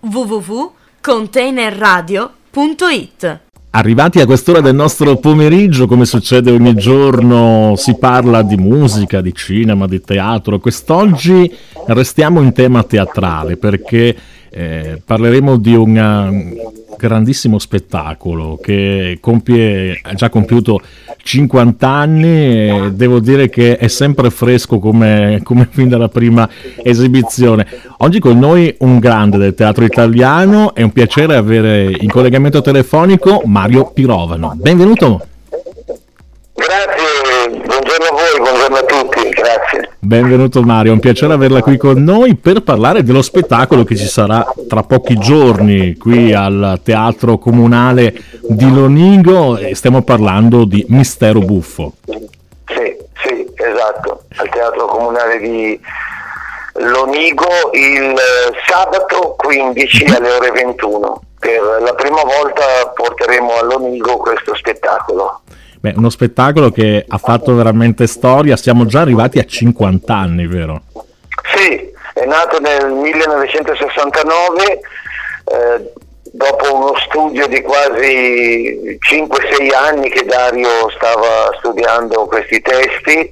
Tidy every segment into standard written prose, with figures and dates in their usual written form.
www.containerradio.it. Arrivati a quest'ora del nostro pomeriggio, come succede ogni giorno, si parla di musica, di cinema, di teatro. Quest'oggi restiamo in tema teatrale perché parleremo di un grandissimo spettacolo che ha già compiuto 50 anni e devo dire che è sempre fresco come fin dalla prima esibizione. Oggi con noi un grande del teatro italiano, è un piacere avere in collegamento telefonico Mario Pirovano. Benvenuto. Grazie, buongiorno a voi, buongiorno a tutti, grazie. Benvenuto Mario, è un piacere averla qui con noi per parlare dello spettacolo che ci sarà tra pochi giorni qui al Teatro Comunale di Lonigo e stiamo parlando di Mistero Buffo. Sì, esatto, al Teatro Comunale di Lonigo il sabato 15 alle ore 21. Per la prima volta porteremo a Lonigo questo spettacolo. Beh, uno spettacolo che ha fatto veramente storia, siamo già arrivati a 50 anni, vero? Sì, è nato nel 1969, dopo uno studio di quasi 5-6 anni che Dario stava studiando questi testi.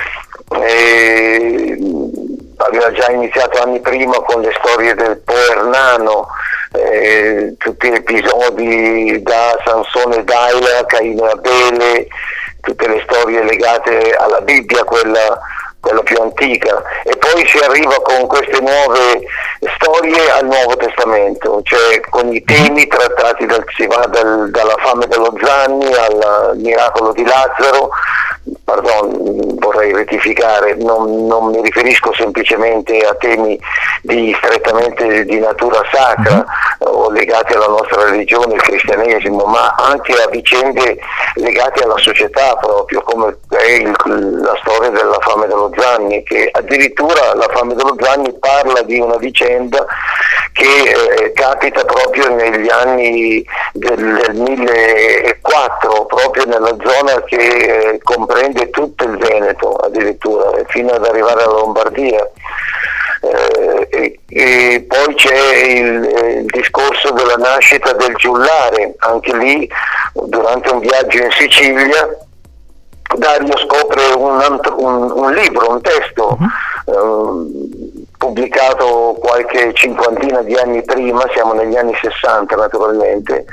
Aveva già iniziato anni prima con le storie del Po Ernano, tutti gli episodi da Sansone e Dalila, Caino e Abele, tutte le storie legate alla Bibbia, quella più antica, e poi si arriva con queste nuove storie al Nuovo Testamento, cioè con i temi trattati si va dalla fame dello Zanni al miracolo di Lazzaro. Vorrei rettificare, non mi riferisco semplicemente a temi strettamente di natura sacra o legati alla nostra religione, il cristianesimo, ma anche a vicende legate alla società proprio, come è la storia della fame dello Zanni, che addirittura la fame dello Zanni parla di una vicenda che capita proprio negli anni del 1004, proprio nella zona che comprende tutto il Veneto addirittura, fino ad arrivare alla Lombardia. E poi c'è il discorso della nascita del giullare, anche lì durante un viaggio in Sicilia Dario scopre un libro, un testo pubblicato qualche cinquantina di anni prima, siamo negli anni 60 naturalmente,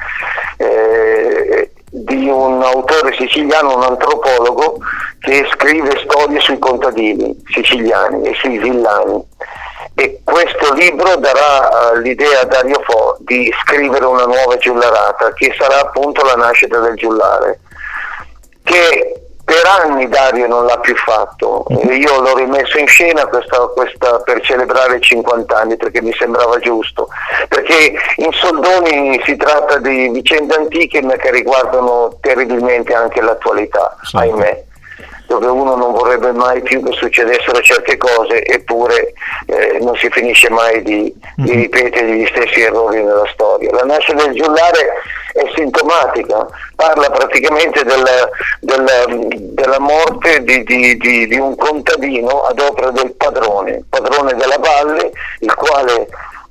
di un autore siciliano, un antropologo che scrive storie sui contadini siciliani e sui villani, e questo libro darà l'idea a Dario Fo di scrivere una nuova giullarata che sarà appunto la nascita del giullare, che per anni Dario non l'ha più fatto. Io l'ho rimesso in scena questa per celebrare 50 anni, perché mi sembrava giusto, perché in soldoni si tratta di vicende antiche ma che riguardano terribilmente anche l'attualità, ahimè, dove uno non vorrebbe mai più che succedessero certe cose, eppure non si finisce mai di ripetere gli stessi errori nella storia. La nascita del giullare è sintomatica, parla praticamente della morte di un contadino ad opera del padrone della valle, il quale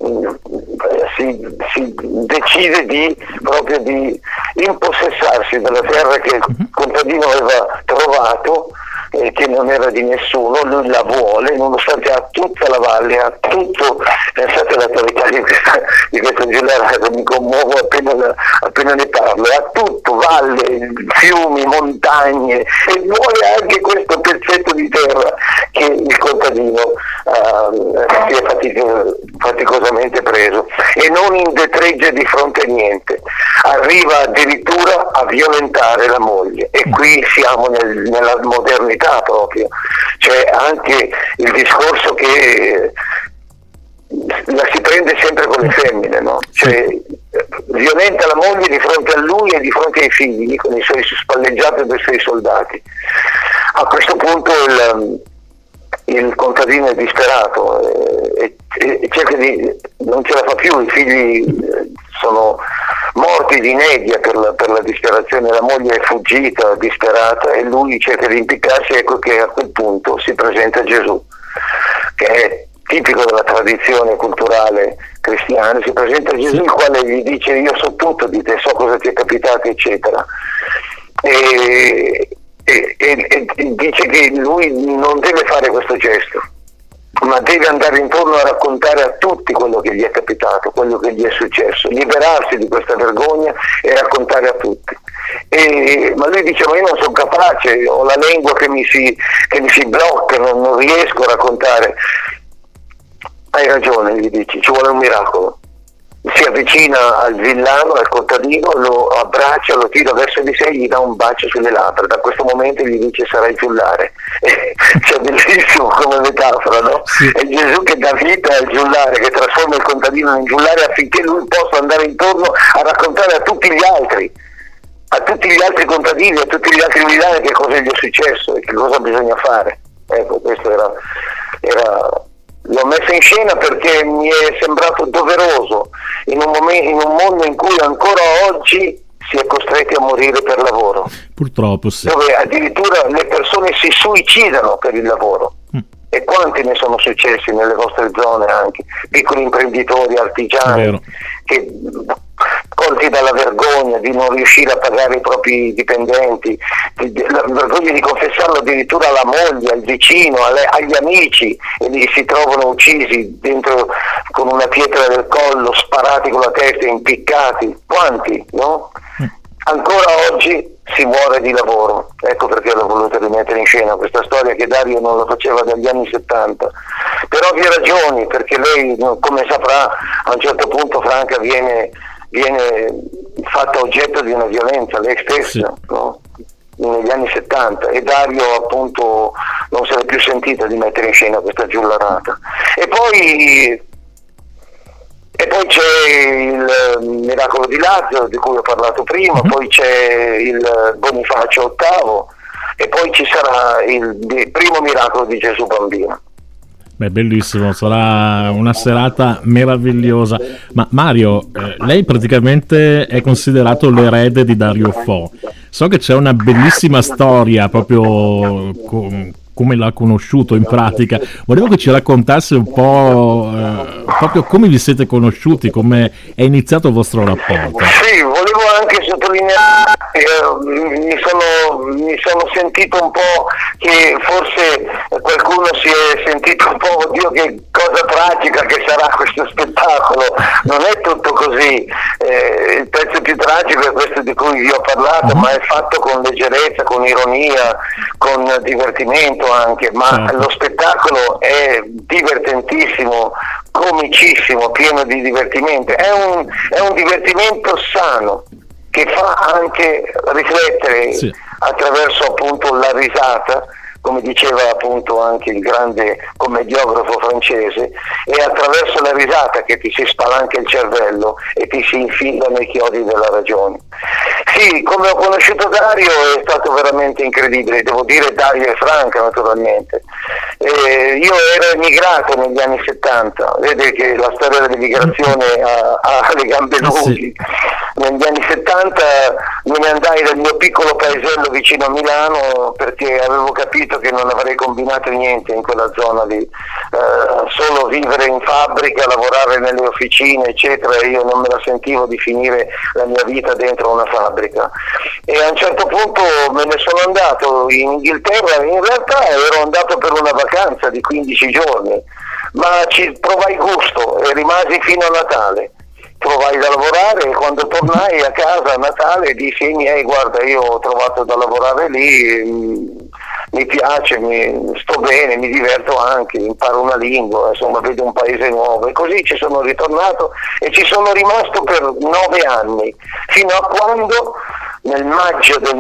si decide proprio di impossessarsi della terra che il contadino aveva trovato, che non era di nessuno. Lui la vuole, nonostante ha tutta la valle, ha tutto. Pensate all'attualità di questo giullare, mi commuovo appena ne parlo, ha tutto, valle, fiumi, montagne, e vuole anche questo pezzetto di terra che il contadino si è faticosamente preso, e non indietreggia di fronte a niente, arriva addirittura a violentare la moglie, e qui siamo nella modernità proprio. C'è anche il discorso che la si prende sempre con le femmine, no? Cioè, violenta la moglie di fronte a lui e di fronte ai figli, con i suoi spalleggiati dei suoi soldati. A questo punto il contadino è disperato e cerca non ce la fa più, i figli sono morti di inedia per la disperazione, la moglie è fuggita, disperata, e lui cerca di impiccarsi. Ecco che a quel punto si presenta Gesù, che è tipico della tradizione culturale cristiani, si presenta Gesù, il quale gli dice: io so tutto di te, so cosa ti è capitato, eccetera. E dice che lui non deve fare questo gesto, ma deve andare intorno a raccontare a tutti quello che gli è capitato, quello che gli è successo, liberarsi di questa vergogna e raccontare a tutti. Ma lui dice: ma io non sono capace, ho la lingua che mi si blocca, non riesco a raccontare. Hai ragione, gli dici, ci vuole un miracolo. Si avvicina al villano, al contadino, lo abbraccia, lo tira verso di sé e gli dà un bacio sulle labbra. Da questo momento gli dice: sarai giullare. Cioè, bellissimo come metafora, no? Sì. È Gesù che dà vita al giullare, che trasforma il contadino in giullare affinché lui possa andare intorno a raccontare a tutti gli altri contadini, a tutti gli altri villani che cosa gli è successo e che cosa bisogna fare. Ecco, questo era l'ho messo in scena perché mi è sembrato doveroso in un mondo in cui ancora oggi si è costretti a morire per lavoro. Purtroppo sì. Dove addirittura le persone si suicidano per il lavoro. E quanti ne sono successi nelle vostre zone, anche piccoli imprenditori, artigiani, che colti dalla vergogna di non riuscire a pagare i propri dipendenti, la vergogna di confessarlo addirittura alla moglie, al vicino, agli amici, e li si trovano uccisi dentro con una pietra del collo, sparati con la testa, impiccati. Quanti, no? Ancora oggi si muore di lavoro. Ecco perché l'ho voluto rimettere in scena questa storia, che Dario non la faceva dagli anni 70, per ovvie ragioni, perché lei, come saprà, a un certo punto Franca viene fatta oggetto di una violenza, lei stessa, sì. No? Negli anni 70, e Dario appunto non se l'è più sentita di mettere in scena questa giullarata. E poi c'è il miracolo di Lazzaro, di cui ho parlato prima, poi c'è il Bonifacio VIII, e poi ci sarà il primo miracolo di Gesù bambino. Beh, bellissimo, sarà una serata meravigliosa. Ma Mario, lei praticamente è considerato l'erede di Dario Fo. So che c'è una bellissima storia proprio come l'ha conosciuto in pratica. Volevo che ci raccontasse un po' proprio come vi siete conosciuti, come è iniziato il vostro rapporto. Sì, volevo anche sottolineare che mi sono sentito un po' che forse qualcuno si è sentito un po': oddio, che cosa tragica che sarà questo spettacolo. Non è tutto così. Il pezzo più tragico è questo di cui vi ho parlato, ma è fatto con leggerezza, con ironia, con divertimento anche, ma lo spettacolo è divertentissimo, comicissimo, pieno di divertimento. È un divertimento sano che fa anche riflettere, sì, attraverso appunto la risata, come diceva appunto anche il grande commediografo francese, è attraverso la risata che ti si spalanca il cervello e ti si infila nei chiodi della ragione. Sì, come ho conosciuto Dario è stato veramente incredibile, devo dire Dario e Franca naturalmente. Io ero emigrato negli anni 70, vede che la storia dell'emigrazione ha le gambe lunghe. Negli anni 70 me ne andai dal mio piccolo paesello vicino a Milano perché avevo capito che non avrei combinato niente in quella zona lì, solo vivere in fabbrica, lavorare nelle officine eccetera. Io non me la sentivo di finire la mia vita dentro una fabbrica, e a un certo punto me ne sono andato in Inghilterra. In realtà ero andato per una vacanza di 15 giorni, ma ci provai gusto e rimasi fino a Natale. Trovai da lavorare, e quando tornai a casa a Natale dissi ai miei: guarda, io ho trovato da lavorare lì, mi piace, sto bene, mi diverto anche, imparo una lingua, insomma vedo un paese nuovo. E così ci sono ritornato e ci sono rimasto per 9 anni, fino a quando nel maggio del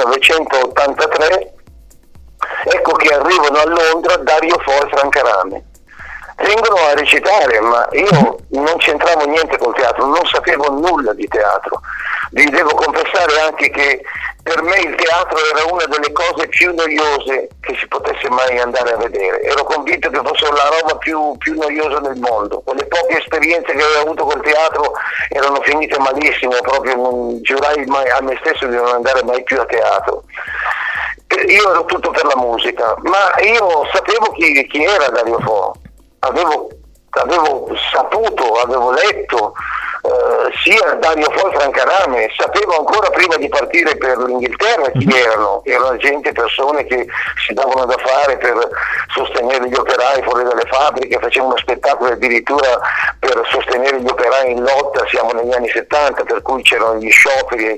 1983 ecco che arrivano a Londra Dario Fo e Franca Rame. Vengono a recitare, ma io non c'entravo niente col teatro, non sapevo nulla di teatro. Vi devo confessare anche che per me il teatro era una delle cose più noiose che si potesse mai andare a vedere. Ero convinto che fosse la roba più noiosa del mondo. Quelle poche esperienze che avevo avuto col teatro erano finite malissimo, proprio non giurai mai a me stesso di non andare mai più a teatro. Io ero tutto per la musica, ma io sapevo chi era Dario Fo. Avevo avevo saputo, avevo letto, sia Dario Fo e Franca Rame, sapevo ancora prima di partire per l'Inghilterra chi erano gente, persone che si davano da fare per sostenere gli operai fuori dalle fabbriche, facevano spettacoli addirittura per sostenere gli operai in lotta, siamo negli anni 70, per cui c'erano gli scioperi,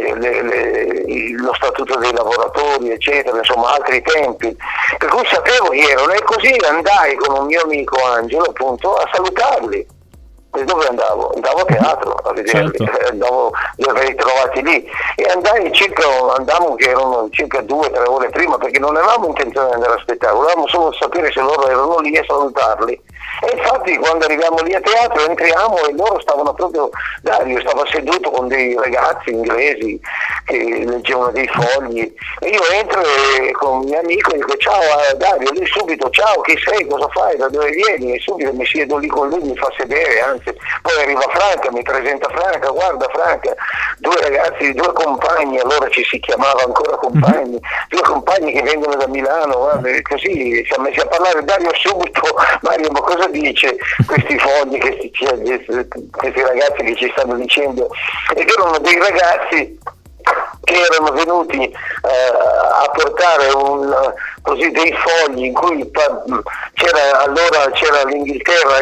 lo statuto dei lavoratori, eccetera, insomma altri tempi, per cui sapevo chi erano, e così andai con un mio amico Angelo appunto a salutarli. E dove andavo? Andavo a teatro a vederli, certo. Li avrei trovati lì, e andammo che erano circa 2-3 ore prima, perché non avevamo intenzione di andare a spettacolo, volevamo solo sapere se loro erano lì e salutarli. E infatti quando arriviamo lì a teatro entriamo e loro stavano proprio, Dario stava seduto con dei ragazzi inglesi che leggevano dei fogli, e io entro e con un mio amico dico ciao Dario, lui subito ciao, chi sei, cosa fai, da dove vieni, e subito mi siedo lì con lui, mi fa sedere, anzi poi arriva Franca, mi presenta Franca, guarda Franca, due compagni, allora ci si chiamava ancora compagni, due compagni che vengono da Milano, guarda, e così siamo messi a parlare. Dario subito, Mario, ma cosa dice questi fogli, questi ragazzi che ci stanno dicendo? Ed erano dei ragazzi che erano venuti a portare così dei fogli in cui c'era l'Inghilterra,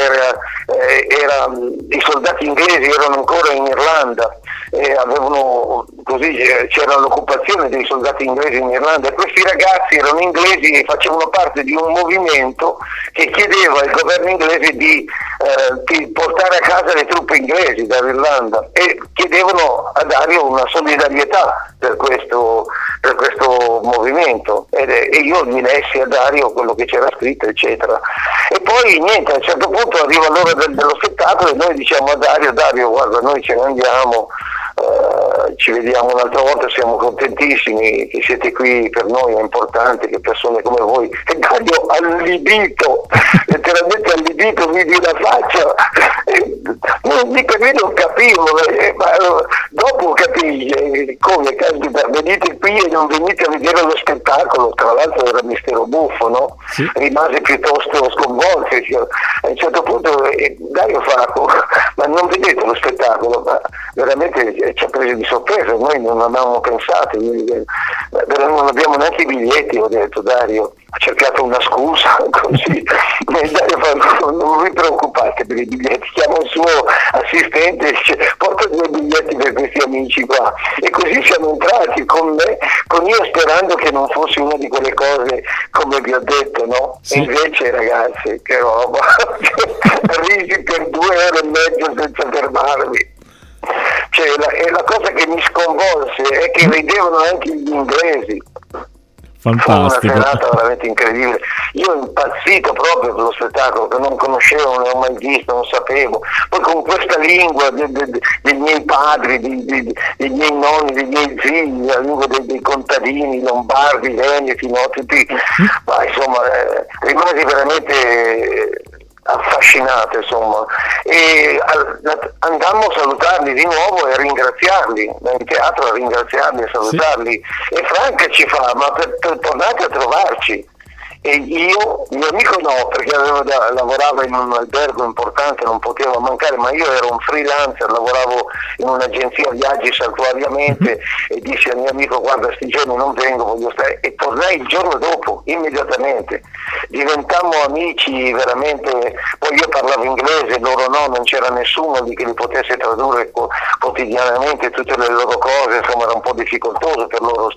i soldati inglesi erano ancora in Irlanda, e c'era l'occupazione dei soldati inglesi in Irlanda, e questi ragazzi erano inglesi e facevano parte di un movimento che chiedeva al governo inglese di portare a casa le truppe inglesi dall'Irlanda, e chiedevano a Dario una solidarietà per questo movimento, e io gli lessi a Dario quello che c'era scritto, eccetera. E poi niente, a un certo punto arriva l'ora dello spettacolo e noi diciamo a Dario guarda, noi ce ne andiamo, ci vediamo un'altra volta, siamo contentissimi che siete qui, per noi è importante che persone come voi. E Dario allibito, letteralmente allibito, vidi la faccia, non capivo, ma dopo capii come caspita, venite qui e non venite a vedere lo spettacolo, tra l'altro era Mistero Buffo, no? Sì. Rimase piuttosto sconvolto, a un certo punto Dario fa ma non vedete lo spettacolo? Ma veramente ci ha preso di sorpresa, noi non avevamo pensato, non abbiamo neanche i biglietti, ho detto Dario, ha cercato una scusa così, e Dario fa non vi preoccupate per i biglietti, chiama un suo assistente e dice porta 2 biglietti per questi amici qua, e così siamo entrati con io sperando che non fosse una di quelle cose come vi ho detto, no? Sì. E invece ragazzi, che roba, risi per 2 ore e mezzo senza fermarmi. E la cosa che mi sconvolse è che ridevano anche gli inglesi. Fantastico. Fu una serata veramente incredibile. Io ho impazzito proprio per lo spettacolo, che non conoscevo, non avevo mai visto, non sapevo. Poi con questa lingua dei miei padri, dei miei nonni, dei miei figli, la lingua dei contadini, lombardi, veneti, no? Tutti, ma insomma, rimasi veramente affascinato, insomma, e andammo a salutarli di nuovo e a ringraziarli, in teatro a ringraziarli e salutarli. Sì. E Franca ci fa, ma tornate a trovarci. E io, mio amico no, perché lavorava in un albergo importante, non poteva mancare, ma io ero un freelancer, lavoravo in un'agenzia viaggi saltuariamente, e dissi al mio amico guarda, sti giorni non vengo, voglio stare, e tornai il giorno dopo, immediatamente. Diventammo amici veramente, poi io parlavo inglese, loro no, non c'era nessuno lì che li potesse tradurre quotidianamente tutte le loro cose, insomma era un po' difficoltoso per loro,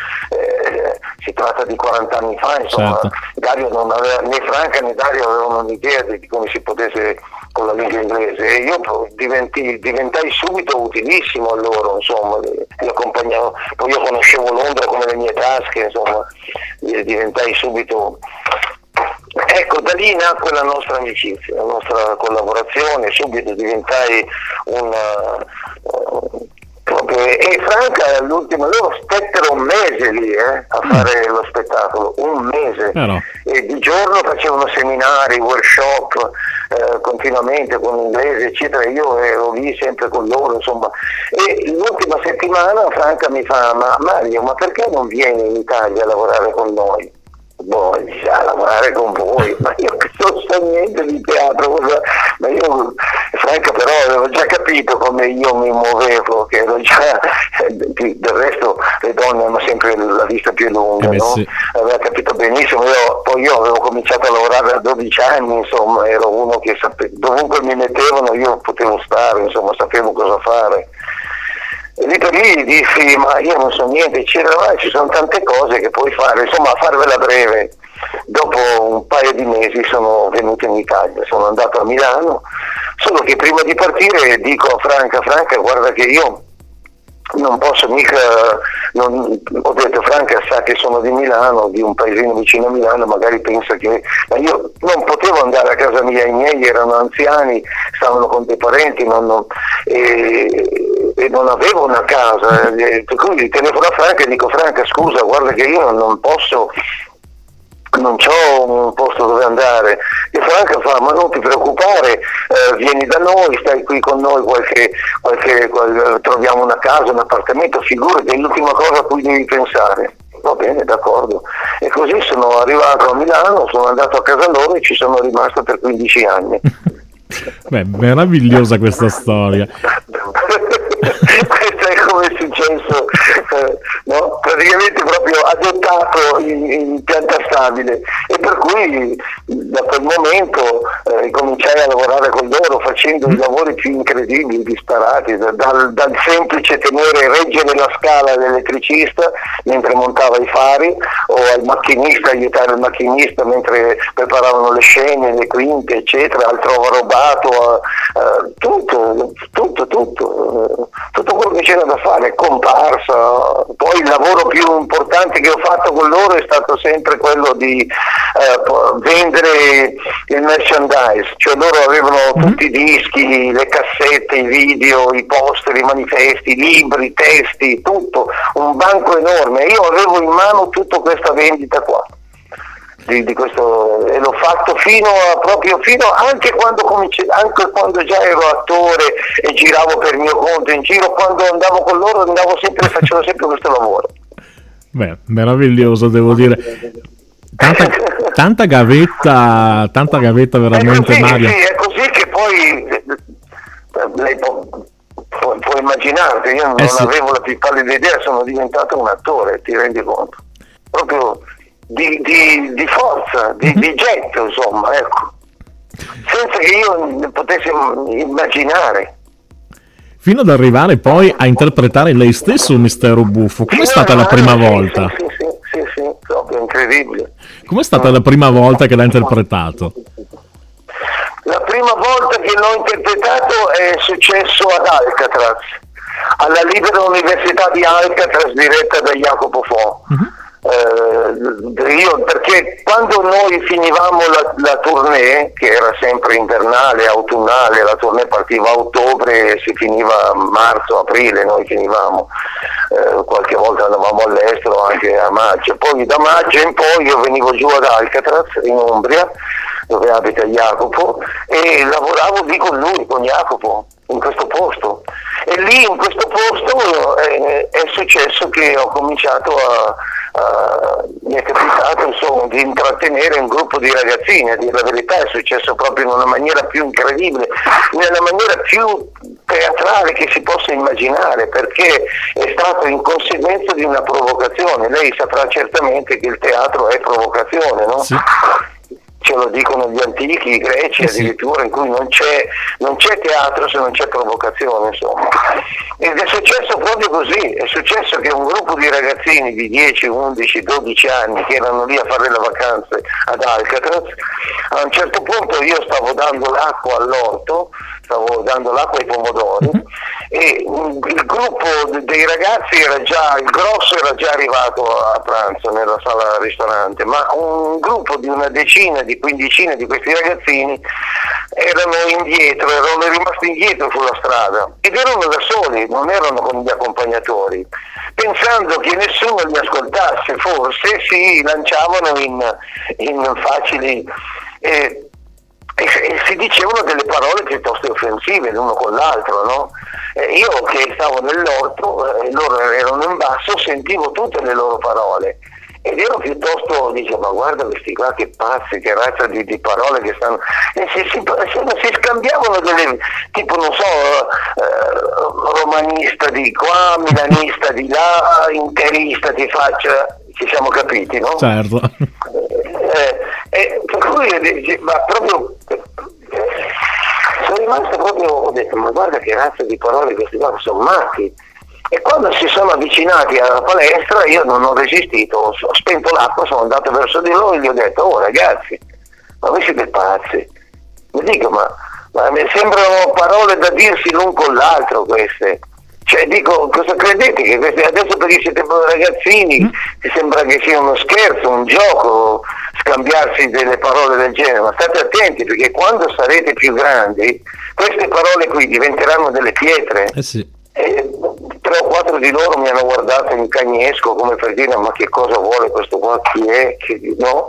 si tratta di 40 anni fa, insomma. Certo. Dario non aveva, né Franca né Dario avevano un'idea di come si potesse con la lingua inglese, e io diventai subito utilissimo a loro, insomma, li accompagnavo, poi io conoscevo Londra come le mie tasche, insomma, diventai subito. Ecco, da lì nacque la nostra amicizia, la nostra collaborazione, subito diventai e Franca l'ultima, loro stettero un mese lì a fare lo spettacolo, un mese, e di giorno facevano seminari, workshop continuamente con l'inglese eccetera, io ero lì sempre con loro, insomma, e l'ultima settimana Franca mi fa ma Mario, ma perché non vieni in Italia a lavorare con noi? boh, a lavorare con voi, ma io non so niente di teatro, ma io Franca però avevo già capito come io mi muovevo, che ero già, del resto le donne hanno sempre la vista più lunga, no? Sì. Aveva capito benissimo, io avevo cominciato a lavorare a 12 anni, insomma, ero uno che dovunque mi mettevano io potevo stare, insomma, sapevo cosa fare. E lì per lì dissi, ma io non so niente, ci sono tante cose che puoi fare, insomma, a farvela breve. Dopo un paio di mesi sono venuto in Italia, sono andato a Milano, solo che prima di partire dico a Franca, guarda che io non posso mica, ho detto Franca sa che sono di Milano, di un paesino vicino a Milano, magari pensa che, ma io non potevo andare a casa mia, i miei erano anziani, stavano con dei parenti, e non avevo una casa, quindi telefono a Franca e dico Franca scusa, guarda che io non posso, non c'ho un posto dove andare. E Franca fa, ma non ti preoccupare, vieni da noi, stai qui con noi troviamo una casa, un appartamento, figurati, è l'ultima cosa a cui devi pensare. Va bene, d'accordo. E così sono arrivato a Milano, sono andato a casa loro e ci sono rimasto per 15 anni. Beh, meravigliosa questa storia. Questo è come è successo, no? Praticamente proprio adottato in pianta stabile, e per cui da quel momento cominciai a lavorare con loro facendo i lavori più incredibili, disparati, dal semplice reggere la scala dell'elettricista mentre montava i fari, o al macchinista, aiutare il macchinista mentre preparavano le scene, le quinte, eccetera, al trovarobato, tutto quello che c'era da fare, comparsa. Poi il lavoro più importante che ho fatto con loro è stato sempre quello di vendere il merchandise, cioè loro avevano tutti i dischi, le cassette, i video, i poster, i manifesti, i libri, i testi, tutto, un banco enorme. Io avevo in mano tutta questa vendita qua. Di questo, e l'ho fatto anche quando già ero attore e giravo per mio conto in giro, quando andavo con loro facevo sempre questo lavoro. Beh, meraviglioso, devo dire. Tanta gavetta veramente, Mario. Sì, è così che poi lei può immaginarti, io non avevo la più pallida idea, sono diventato un attore, ti rendi conto? Proprio di forza, di getto, insomma, ecco, senza che io potessi immaginare. Fino ad arrivare poi a interpretare lei stesso un mistero buffo. Com'è stata la prima volta? Sì, proprio incredibile. Com'è stata la prima volta che l'ha interpretato? La prima volta che l'ho interpretato è successo ad Alcatraz, alla Libera Università di Alcatraz, diretta da Jacopo Fo. Perché quando noi finivamo la tournée, che era sempre invernale, autunnale, la tournée partiva a ottobre e si finiva a marzo, aprile, noi finivamo, qualche volta andavamo all'estero anche a maggio, poi da maggio in poi io venivo giù ad Alcatraz in Umbria, dove abita Jacopo, e lavoravo lì con lui, con Jacopo, in questo posto, e lì in questo posto è successo che ho cominciato mi è capitato insomma di intrattenere un gruppo di ragazzini, a dire la verità è successo proprio in una maniera più incredibile, nella maniera più teatrale che si possa immaginare, perché è stato in conseguenza di una provocazione. Lei saprà certamente che il teatro è provocazione, no? Sì. Ce lo dicono gli antichi, i greci addirittura, in cui non c'è teatro se non c'è provocazione, insomma. Ed è successo proprio così, è successo che un gruppo di ragazzini di 10, 11, 12 anni che erano lì a fare le vacanze ad Alcatraz, a un certo punto io stavo dando l'acqua all'orto, stavo dando l'acqua ai pomodori, e il gruppo dei ragazzi il grosso era già arrivato a pranzo nella sala ristorante, ma un gruppo di una decina, di quindicina di questi ragazzini erano rimasti indietro sulla strada, ed erano da soli, non erano con gli accompagnatori, pensando che nessuno li ascoltasse, forse si lanciavano in facili e si dicevano delle parole piuttosto offensive l'uno con l'altro, no? Io che stavo nell'orto, loro erano in basso, sentivo tutte le loro parole, ed ero piuttosto, dice, ma guarda questi qua che pazzi, che razza di parole che stanno, e si scambiavano delle, tipo non so, romanista di qua, milanista di là, interista ti faccia, ci siamo capiti, no? Certo. Per cui ma proprio sono rimasto proprio, ho detto, ma guarda che razza di parole questi qua, sono matti. E quando si sono avvicinati alla palestra io non ho resistito, ho spento l'acqua, sono andato verso di loro e gli ho detto, oh ragazzi, ma voi siete pazzi, mi dico, ma mi sembrano parole da dirsi l'un con l'altro queste, cioè dico, cosa credete che queste, adesso perché siete ragazzini ti sembra che sia uno scherzo, un gioco, scambiarsi delle parole del genere, ma state attenti perché quando sarete più grandi queste parole qui diventeranno delle pietre. Sì. E 3 o 4 di loro mi hanno guardato in cagnesco come per dire, ma che cosa vuole questo qua, chi è, no?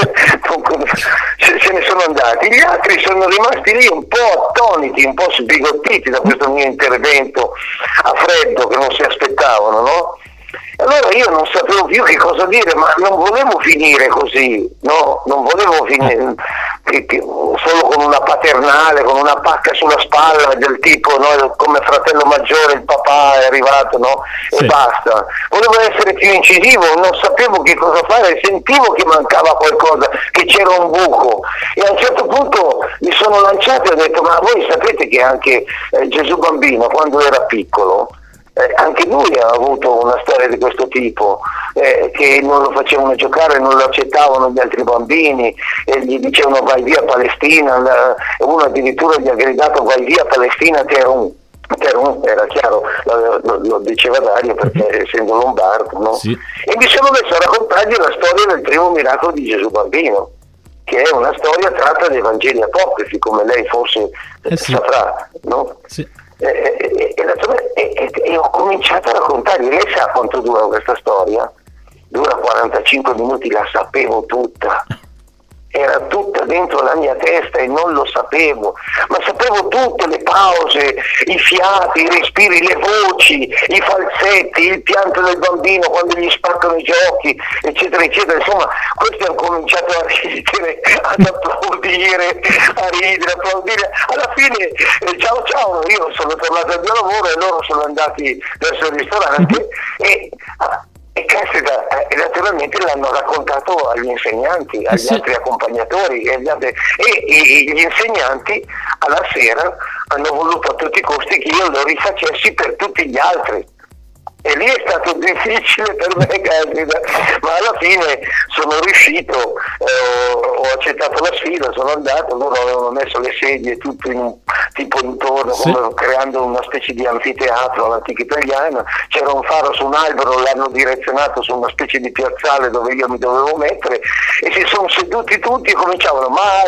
Se ne sono andati, gli altri sono rimasti lì un po' attoniti, un po' sbigottiti da questo mio intervento a freddo che non si aspettavano, no? Allora io non sapevo più che cosa dire, ma non volevo finire così, no? Non volevo finire solo con una paternale, con una pacca sulla spalla del tipo, no? Come fratello maggiore il papà è arrivato, no? Sì. E basta. Volevo essere più incisivo, non sapevo che cosa fare, sentivo che mancava qualcosa, che c'era un buco, e a un certo punto mi sono lanciato e ho detto, ma voi sapete che anche Gesù Bambino quando era piccolo anche lui ha avuto una storia di questo tipo, che non lo facevano giocare, non lo accettavano gli altri bambini, gli dicevano vai via Palestina, uno addirittura gli ha gridato vai via Palestina Terun, era chiaro, lo diceva Dario perché essendo lombardo, no? Sì. E mi sono messo a raccontargli la storia del primo miracolo di Gesù Bambino, che è una storia tratta dai Vangeli apocrifi, come lei forse saprà, no? Sì. E ho cominciato a raccontare, lei sa quanto dura questa storia? Dura 45 minuti, la sapevo tutta, era tutta dentro la mia testa e non lo sapevo, ma sapevo tutte le pause, i fiati, i respiri, le voci, i falsetti, il pianto del bambino quando gli spaccano i giochi, eccetera eccetera. Insomma, questi hanno cominciato a ridere, ad applaudire, alla fine ciao, io sono tornato al mio lavoro e loro sono andati verso il ristorante e caspita, naturalmente l'hanno raccontato agli insegnanti, agli altri accompagnatori e gli insegnanti alla sera hanno voluto a tutti i costi che io lo rifacessi per tutti gli altri. E lì è stato difficile per me, caspita, ma alla fine sono riuscito, ho accettato la sfida, sono andato, loro avevano messo le sedie tutto tipo intorno, come creando una specie di anfiteatro all'antica italiana, c'era un faro su un albero, l'hanno direzionato su una specie di piazzale dove io mi dovevo mettere e si sono seduti tutti e cominciavano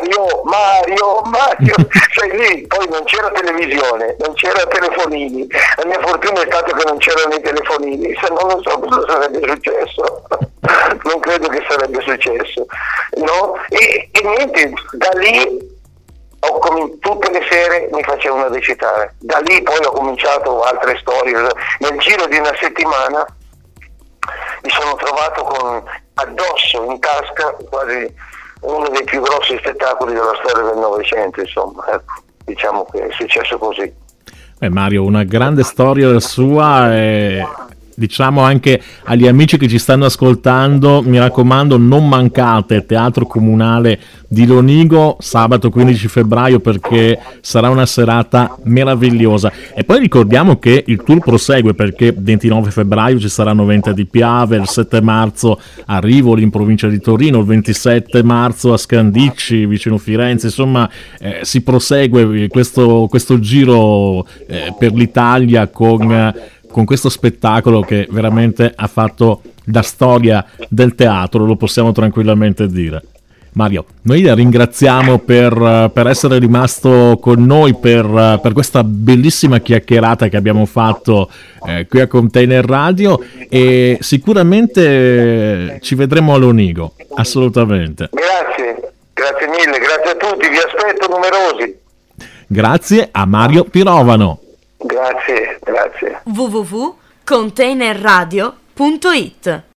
Mario, cioè lì poi non c'era televisione, non c'era telefonini, la mia fortuna è stata che non c'erano i telefonini, se no non so cosa sarebbe successo. Non credo che sarebbe successo, no? E niente, da lì tutte le sere mi facevano recitare, da lì poi ho cominciato altre storie. Nel giro di una settimana mi sono trovato addosso, in tasca, quasi uno dei più grossi spettacoli della storia del Novecento, insomma, ecco, diciamo che è successo così. Mario, una grande storia sua e diciamo anche agli amici che ci stanno ascoltando, mi raccomando, non mancate Teatro Comunale di Lonigo sabato 15 febbraio perché sarà una serata meravigliosa. E poi ricordiamo che il tour prosegue perché 29 febbraio ci saranno Venti di Piave, il 7 marzo a Rivoli in provincia di Torino, il 27 marzo a Scandicci vicino Firenze, insomma si prosegue questo giro per l'Italia con questo spettacolo che veramente ha fatto la storia del teatro, lo possiamo tranquillamente dire. Mario, noi la ringraziamo per essere rimasto con noi per questa bellissima chiacchierata che abbiamo fatto qui a Container Radio e sicuramente ci vedremo a Lonigo, assolutamente. Grazie mille, grazie a tutti, vi aspetto numerosi. Grazie a Mario Pirovano. Grazie. www.containerradio.it